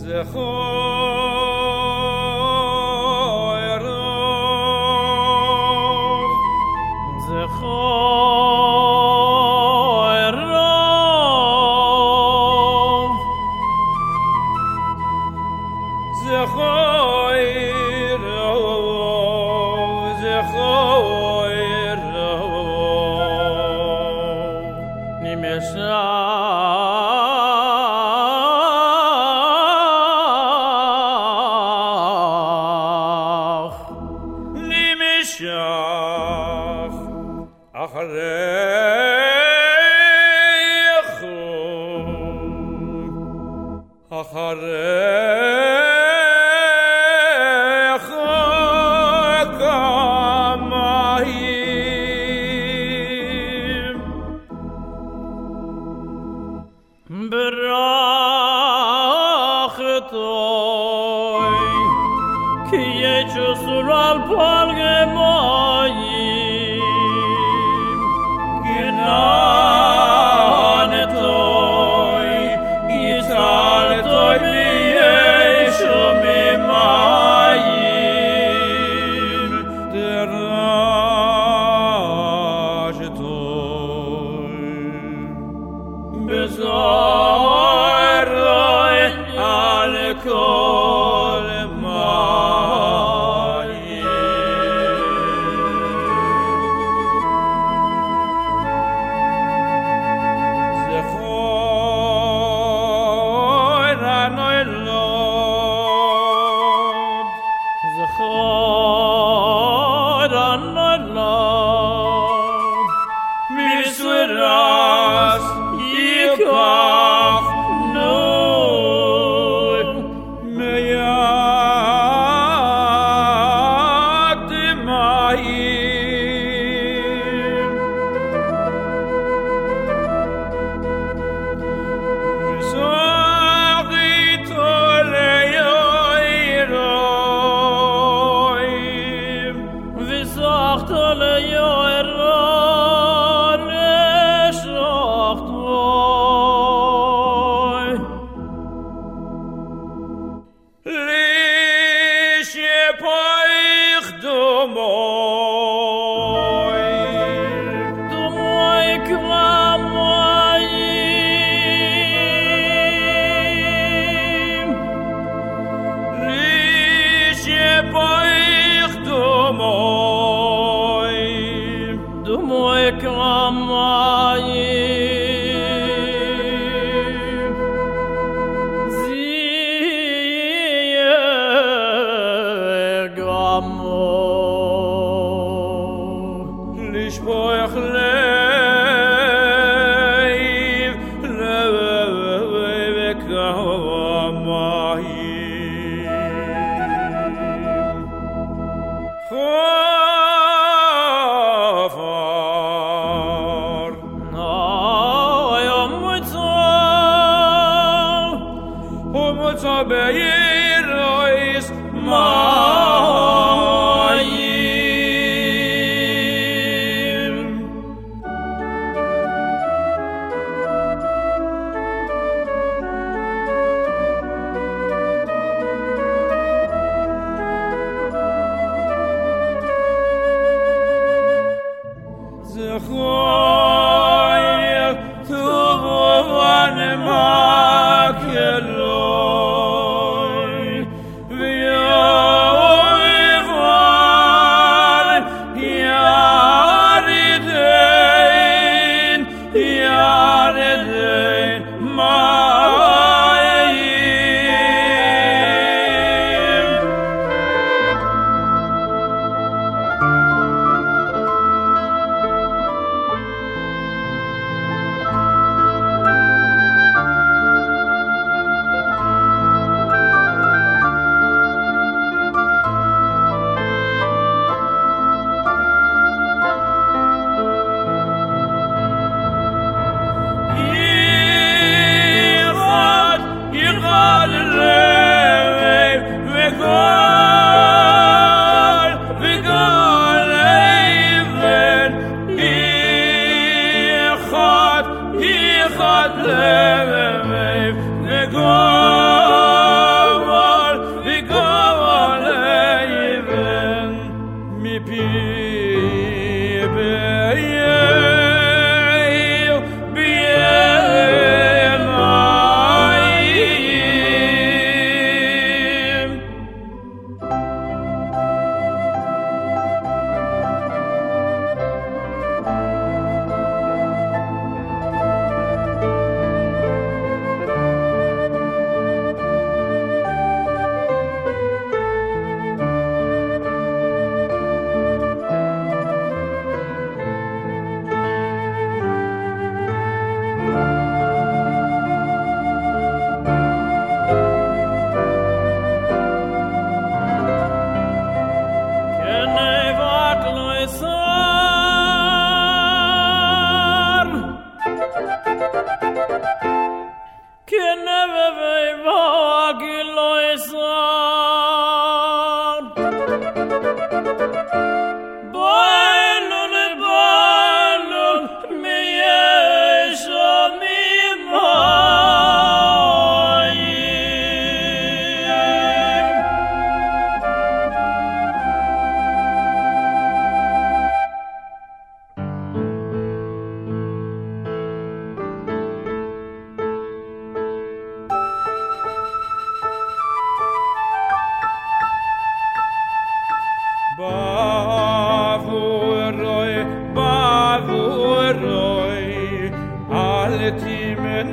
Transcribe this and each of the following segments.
One,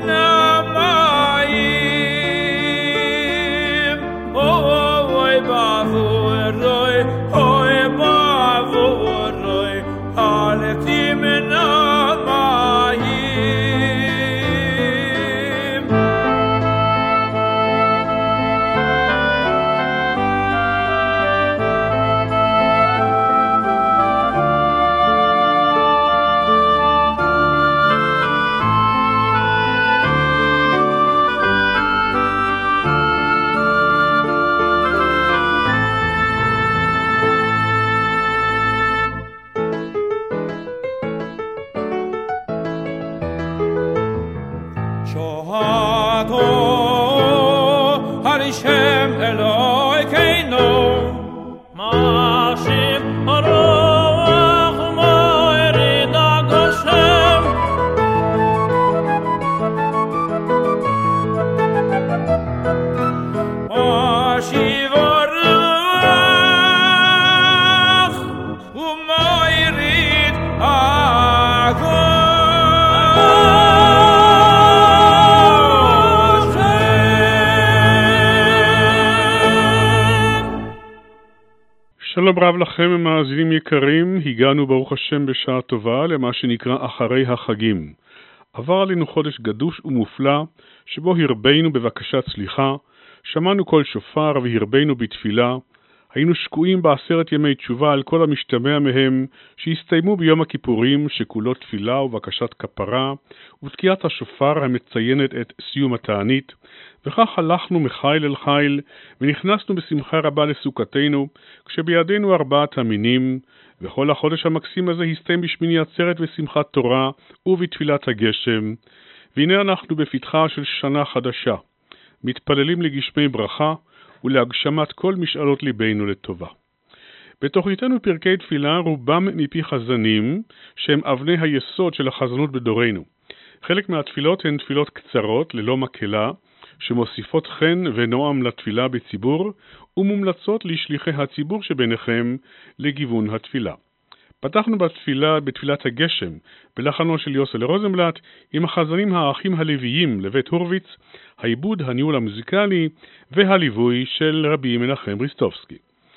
שלום רב לכם מאזינים יקרים, הגענו ברוך השם בשעה טובה למה שנקרא אחרי החגים. עבר עלינו חודש גדוש ומופלא, שבו הרבינו בבקשת סליחה, שמענו קול שופר והרבינו בתפילה, היינו שקועים ב10 ימי תשובה על כל המשתמע מהם, שהסתיימו ביום הכיפורים שכולו תפילה ובקשת כפרה, ותקיעת השופר המציינת את סיום התענית, וכך הלכנו מחיל אל חיל, ונכנסנו בשמחה רבה לסוכתנו, כשבידינו 4 המינים, וכל החודש המקסים הזה הסתיים בשמיני עצרת ושמחת תורה, ובתפילת הגשם, והנה אנחנו בפתחה של שנה חדשה, מתפללים לגשמי ברכה, ולהגשמת כל משאלות ליבנו לטובה. בתוכניתנו פרקי תפילה רובם מפי חזנים, שהם אבני היסוד של החזנות בדורנו. חלק מהתפילות הן תפילות קצרות, ללא מקהלה, שמוסיפות חן ונועם לתפילה בציבור, ומומלצות לשליחי הציבור שביניכם לגיוון התפילה. פתחנו בתפילת הגשם, בלחנו של יוסל רוזנבלט, עם החזנים האחים הלוויים לבית הורוביץ, העיבוד, הניהול המוזיקלי והליווי של רבי מנחם בריסטובסקי.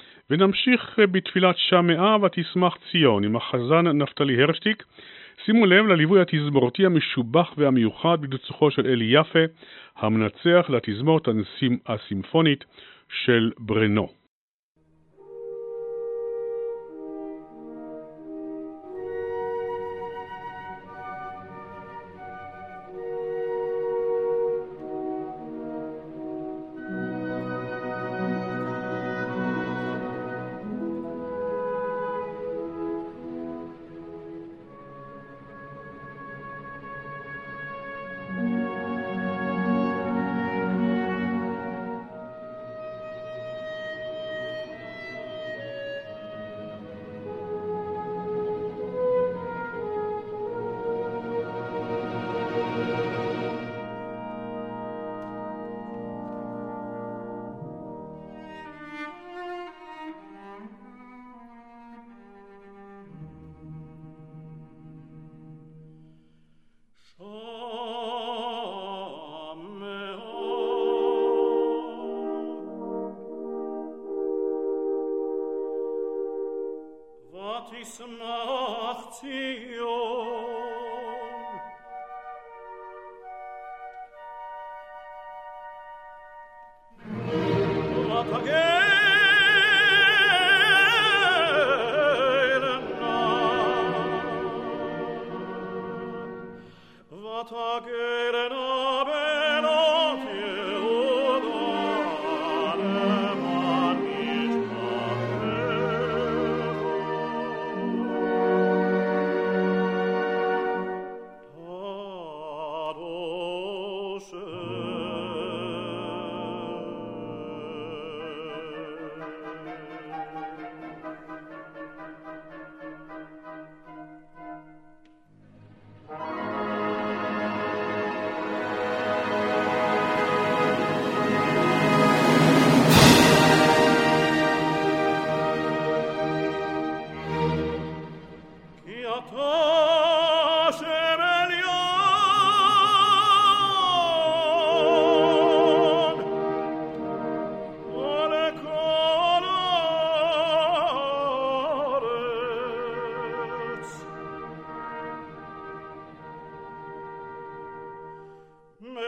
ונמשיך בתפילת שמעה ותשמח ציון עם החזן נפתלי הרשטיק. שימו לב לליווי התזמורתי המשובח והמיוחד בדוצחו של אלי יפה, המנצח לתזמורת הסימפונית של ברנו.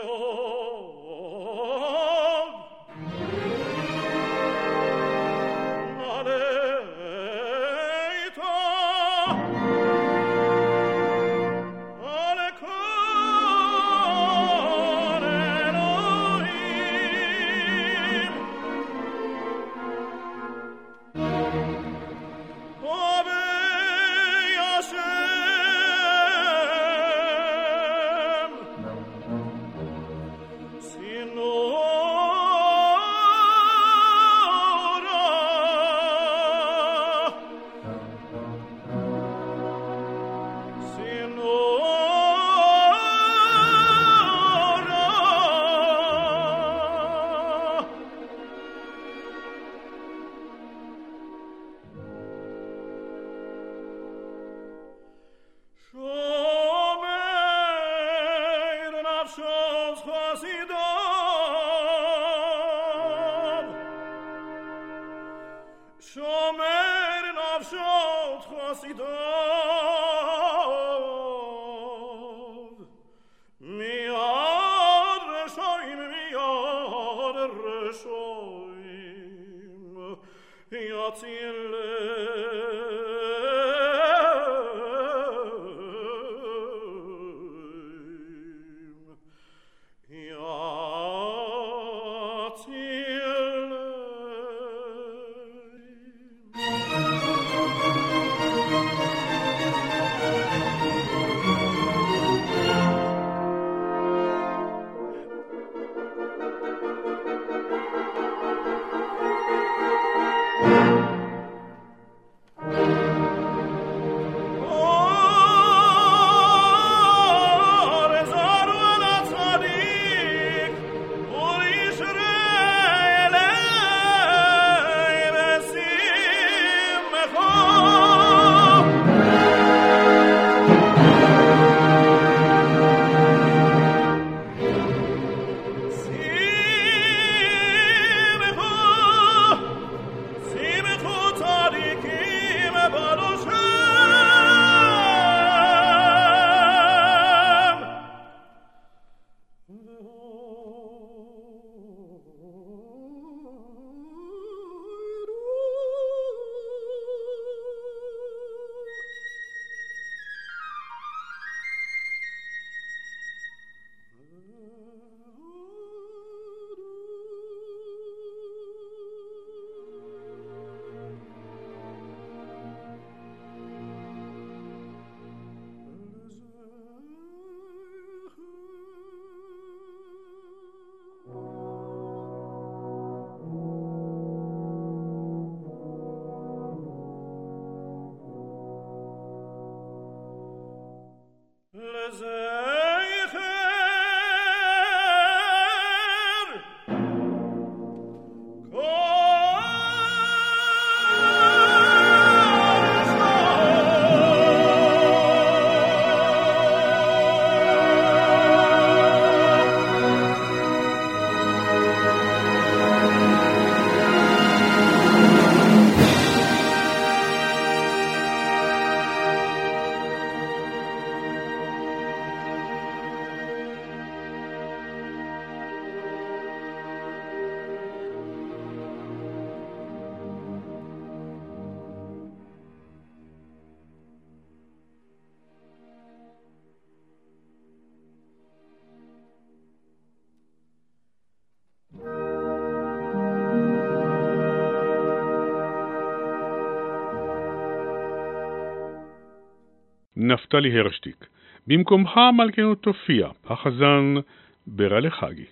נפתלי הרשטיק. במקומך מלכנו תופיע, החזן ברא לחגי.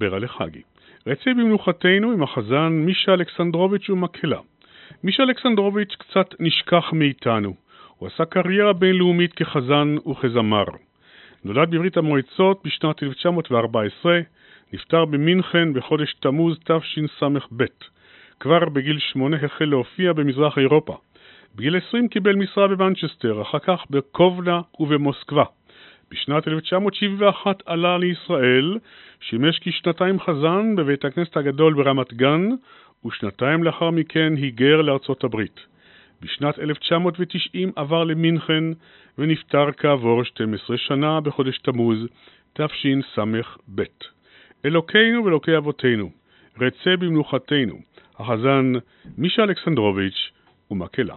זרע לחגי. רצה במנוחתנו עם החזן מישה אלכסנדרוביץ' ומקהלה. מישה אלכסנדרוביץ' קצת נשכח מאיתנו. הוא עשה קריירה בינלאומית כחזן וכזמר. נולד בברית המועצות בשנת 1914, נפטר במינכן בחודש תמוז תשס"ב. כבר בגיל 8 החל להופיע במזרח אירופה. בגיל 20 קיבל משרה במנצ'סטר, אחר כך בקובנה ובמוסקבה. בשנת 1971 עלה לישראל, שימש כשנתיים חזן בבית הכנסת הגדול ברמת גן, ושנתיים לאחר מכן היגר לארצות הברית. בשנת 1990 עבר למינכן ונפטר כעבור 12 שנה בחודש תמוז תשס"ב. אלוקינו ואלוקי אבותינו, רצה במנוחתנו, החזן מישה אלכסנדרוביץ' ומקהלה.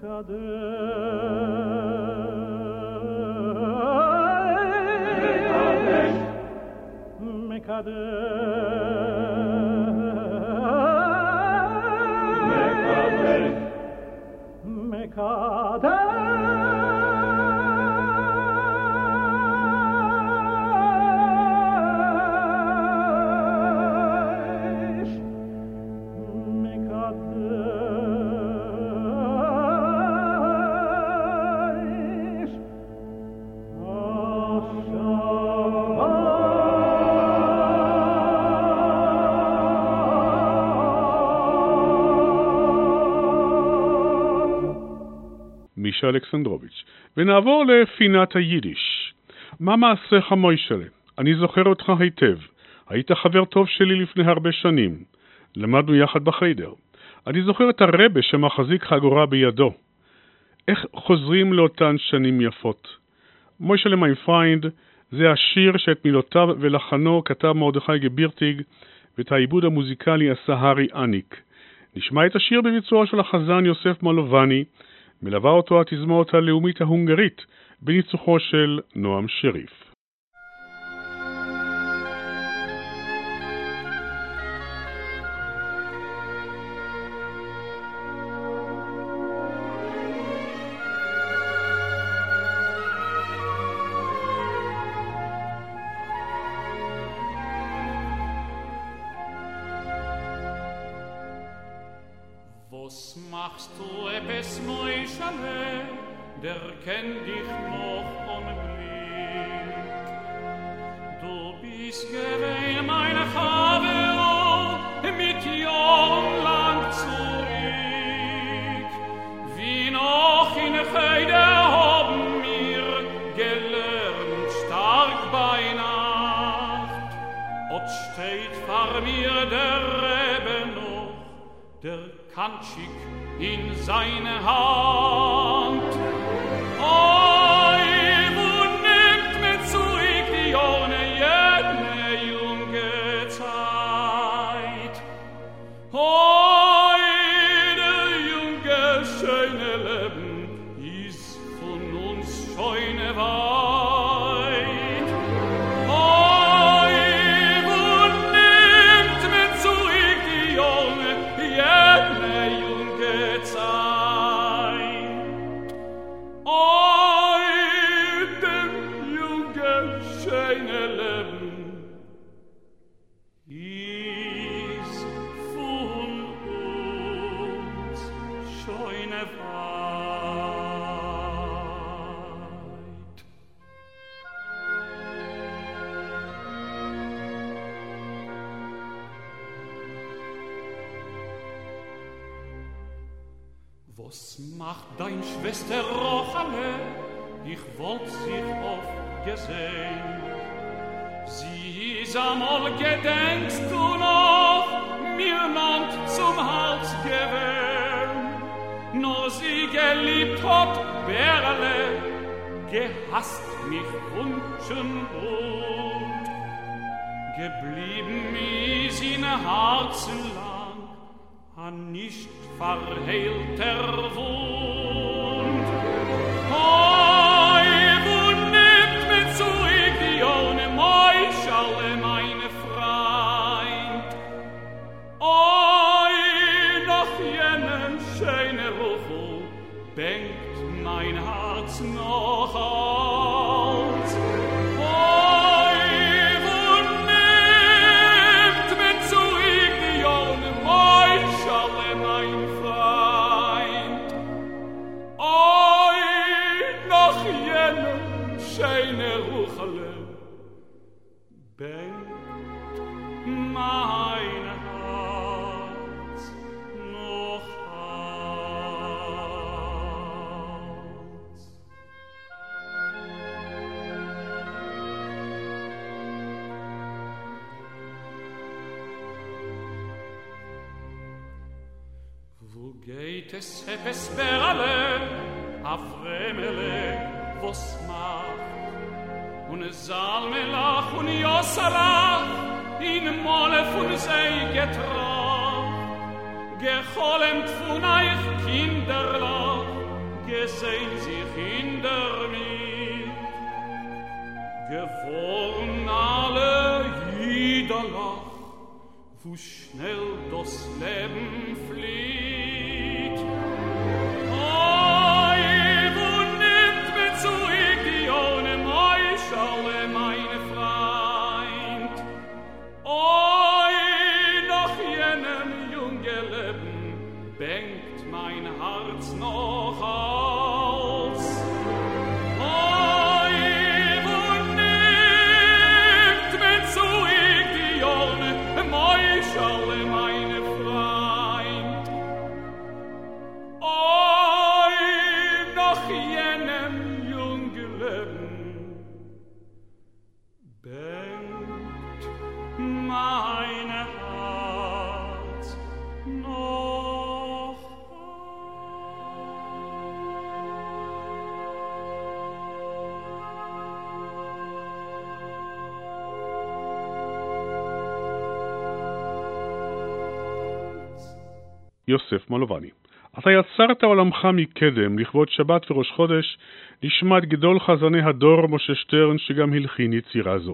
מישה אלכסנדרוביץ'. ונעבור לפינת היידיש. מה מעשיך מוישלה? אני זוכר אותך היטב. היית חבר טוב שלי לפני הרבה שנים. למדנו יחד בחיידר. אני זוכר את הרבה שמחזיק חגורה בידו. איך חוזרים לאותן שנים יפות? מוישלה מי פריינד, זה השיר שאת מילותיו ולחנו כתב מרדכי גבירטיג, ואת העיבוד המוזיקלי עשה הארי אניק. נשמע את השיר בביצוע של החזן יוסף מלובני, מלווה אותו התזמורת הלאומית ההונגרית בניצוחו של נועם שריף. Was machst du etwas Meuschale, der kennt dich noch ohne Blick. Du bist gewesen meine Chavero mit Jahren lang zurück. Wie noch in Heide haben wir gelernt, stark bei Nacht. Und steht vor mir der Rebbe noch, der Kantschik in seine Hand. Oi, wo nimmt mir zurück die ohne jene junge Zeit? Oi, der junge schöne Leben ist von uns schon weit. Oi, wo nimmt mir zurück die ohne jene Zeit. Oi, dem jungen schöne Leben ist von uns schon weit. Was macht dein Schwester Rochale? Ich wollt sich oft gesehen. Sie ist einmal, gedenkst du noch, mir nannt zum Hals gewähnt. Nur sie geliebt hat, Berle, gehasst mich wünschen und geblieben ist in Herzen lang, an nicht verheilter Wund. Hoi, wo nimmt mir zurück die ohne Meuschale, meine Freund? Oi, nach jenem schöne Ruchel bängt mein Herz noch aus. Hoi, wo nimmt mir zurück die ohne Meuschale, mein Freund? Oi, nach jenem schöne Ruchele bängt mein Herz noch aus. Wo geht es, Heppes Berle, a Fremele, was macht? Und Salmelach und Jossalach in Molle von See getracht, gecholemt von euch Kinderlach sehn sich hinter mir, geworn alle Liederlach, wo schnell das Leben flieht. Oi, wo nimmt mir zurück die ohne Meischale, meine Freund? Oi, nach jenem jungen Leben bängt mein Herz noch aus. Oi, wo nimmt mir zurück die ohne Meischale, meine Freund? Oi, nach jenem jungen Leben bängt mein Herz noch יוסף מלובני. אתה יצרת עולמך מקדם, לכבוד שבת וראש חודש, נשמת גדול חזני הדור משה שטרן שגם הלחין יצירה זו.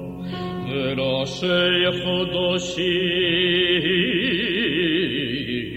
ראשי חודשים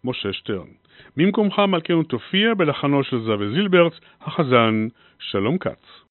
משה שטרן. במקומך מלכנו תופיע בלחנו של זהבי זילברט, החזן שלום כץ.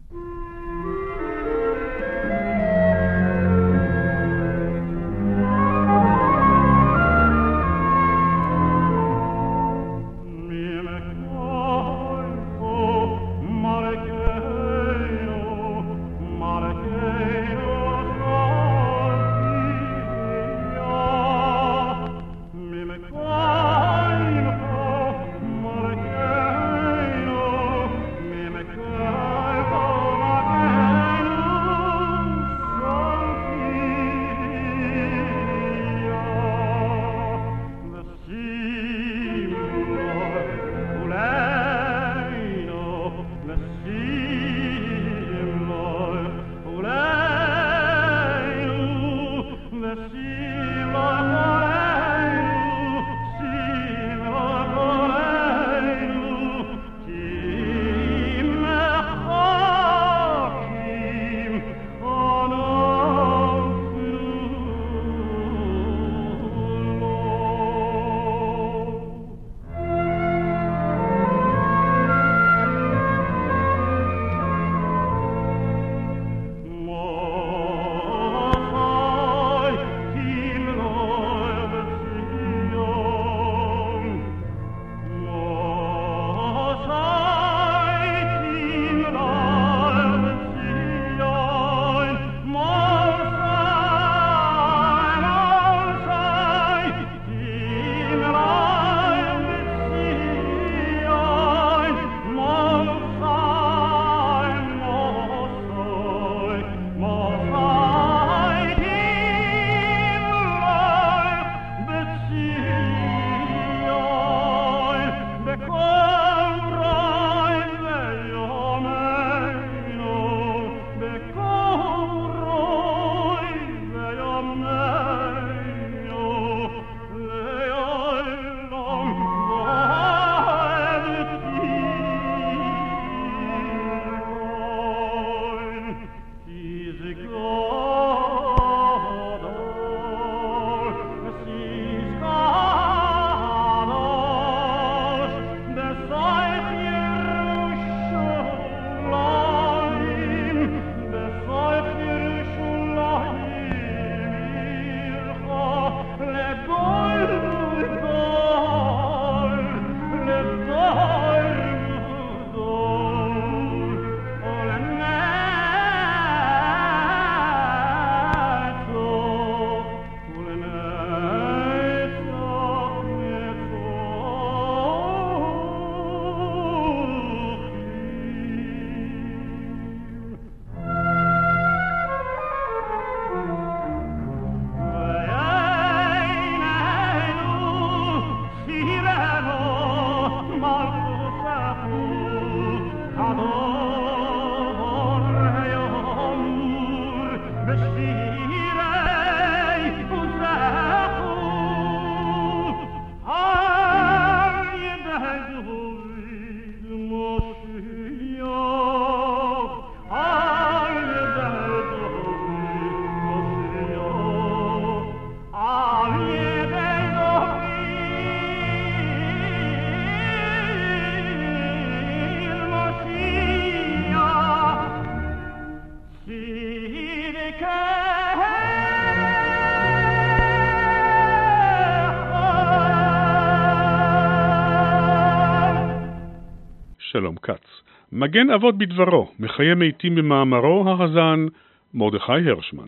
שלום כץ. מגן אבות בדברו, מחיי מתים במאמרו, החזן מרדכי הרשמן.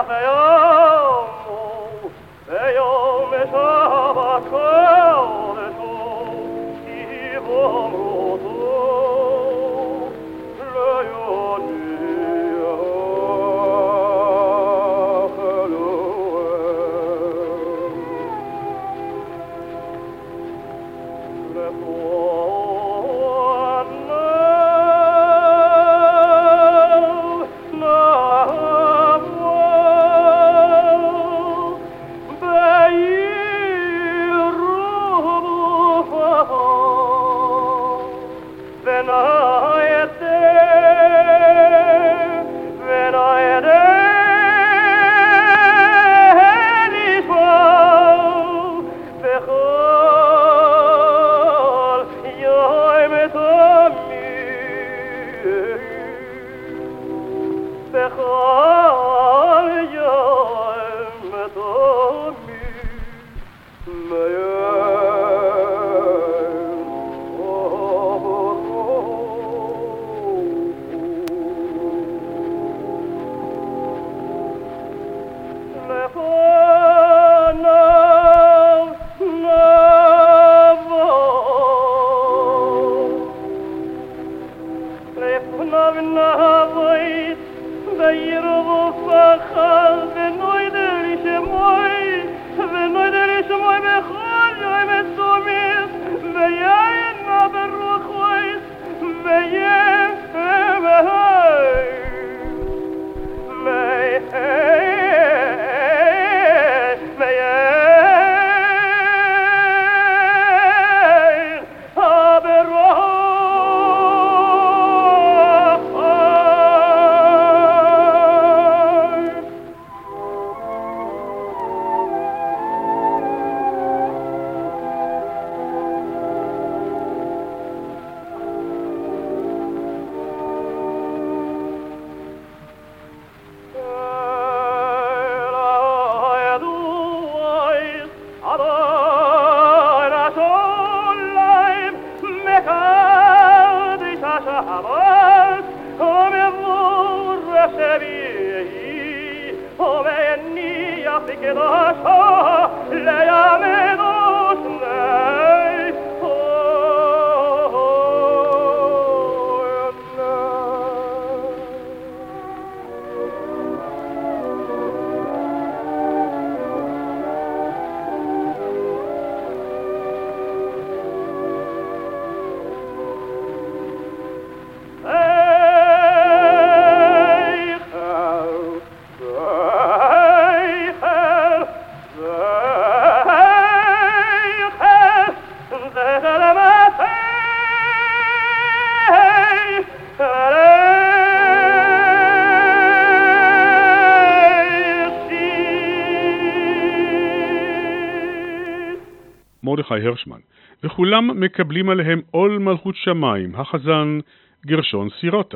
מרדכי הרשמן, וכולם מקבלים עליהם עול מלכות שמיים, החזן גרשון סירוטה.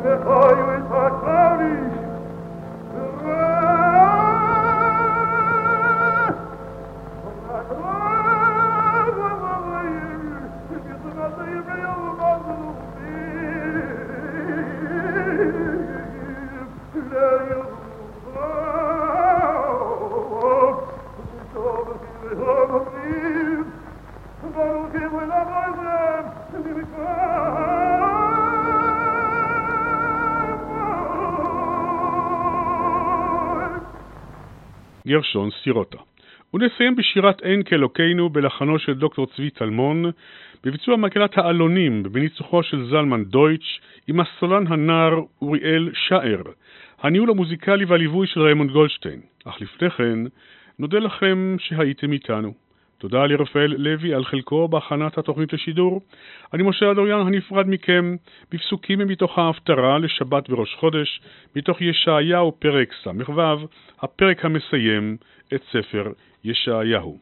גרשון סירוטה. ונסיים בשירת אין כאלוקינו בלחנו של דוקטור צבי צלמון, בביצוע מקהלת העלונים בניצוחו של זלמן דויטש עם הסולן הנער אוריאל שער, הניהול המוזיקלי והליווי של ריימונד גולדשטיין. אך לפני כן נודה לכם שהייתם איתנו. תודה לרפאל לוי על חלקו בהכנת התוכנית לשידור. אני משה אדוריאן הנפרד מכם בפסוקים מתוך ההפטרה לשבת בראש חודש, מתוך ישעיהו פרק ס"ו, הפרק המסיים את ספר ישעיהו.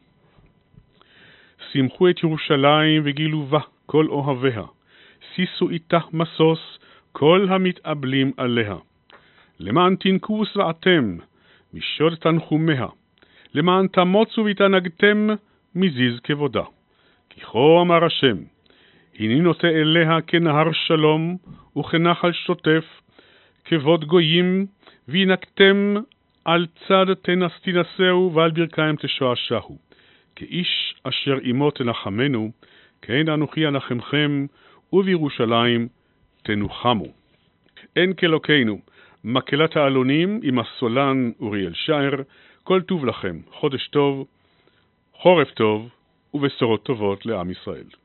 שמחו את ירושלים וגילו בה כל אוהביה, שישו איתה משוש כל המתאבלים עליה. למען תנקו ושבעתם משוד תנחומיה, למען תמוצו ותנגתם מזיז כבודה. כי כה אמר השם, הני נוטה אליה כנהר שלום וכנחל שוטף, כבוד גויים, וינקתם על צד תנסהו ועל ברכיים תשועשהו. כאיש אשר עמו תנחמנו, כן אנוכי אנחמכם, ובירושלים תנוחמו. אין כאלוקינו, מקהלת העלונים עם הסולן אוריאל שער. כל טוב לכם, חודש טוב, חורף טוב ובשורות טובות לעם ישראל.